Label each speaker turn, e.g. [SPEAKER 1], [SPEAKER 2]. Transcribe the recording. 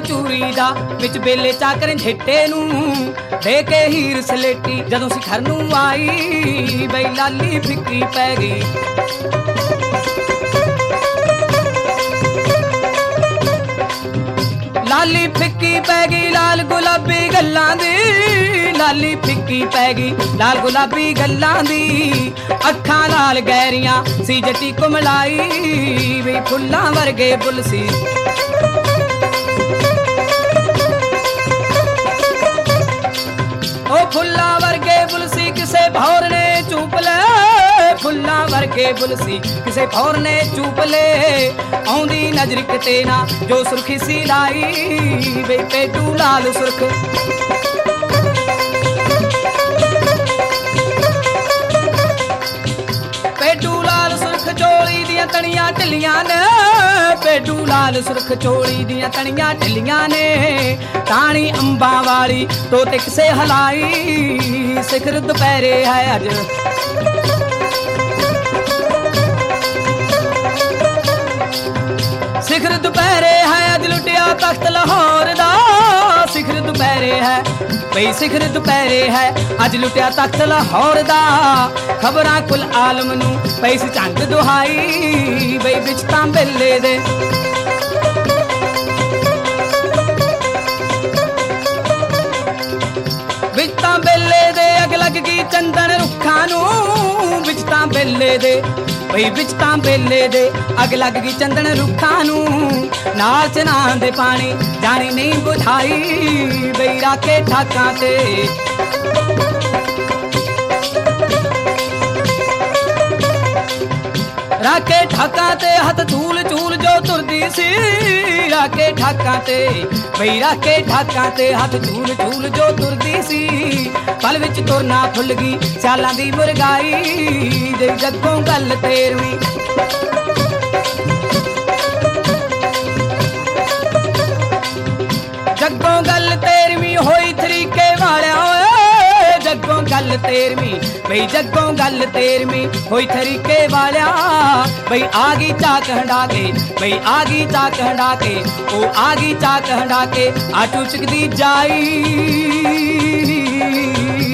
[SPEAKER 1] चूरी दा विच बेले चाकर झेटे नूं दे के हीर सलेटी जदों सिखर नूं आई बई लाली फिक्की पै गई। लाली फिक्की पै गई लाल गुलाबी गल्लां दी लाली फिक्की पै गई लाल गुलाबी गल्लां दी अखां लाल गहरियां सी जटी कुमलाई वे फुल्लां वर्गे बुल सी। ओ फुल्लां वर्गे बुल सी किसे भौर ने चूप ले फुल्लां वर्गे बुल सी किसे भौर ने चूप ले आउंदी नजर किते ना जो सुर्खी सी लाई वे पेटू लाल सुर्ख। पेटू लाल सुर्ख चोली दियां तणियां ढिलियां ने पेटू लाल सुर्ख चोली दियां तणियां ढिलियां ने टाणी अंबा वाली तोते किसे हलाई सिखर दुपहरे है अज। सिखर दुपहरे है अज लुटिया तख्त लाहौर दा सिखर दुपहरे है बई सिखर दुपहरे है अज लुटिया तख्त लाहौर दा खबरां कुल आलम नूं पई सी झंग दुहाई बई विच तां बेले दे विच तां बेले दे अग लग गई चंदन रुखां नूं विच तां बेले दे बई विच तां बेले दे अग लग गई चंदन रुखां नूं नाल चना दे पानी जानी नहीं बुझाई बई राखे ठाकां ते। राके ठाकां ते हथ झूल झूल जो तुरदी सी राके ठाकां ते बई राके ठाकां ते हथ झूल झूल जो तुरदी सी पल विच तुरना भुल गई स्यालां दी मुरगाई जे जग्गों गल तेरवीं। जग्गों गल तेरवीं होई तरीके वालिया जग्गों गल तेरवीं बई जग्गों गल तेरवीं होई तरीके वालिया बई आ गई चाक हंडा के बई आ गई चाक हंडा के ओ आ गई चाक हंडा के आटू चुकदी जाई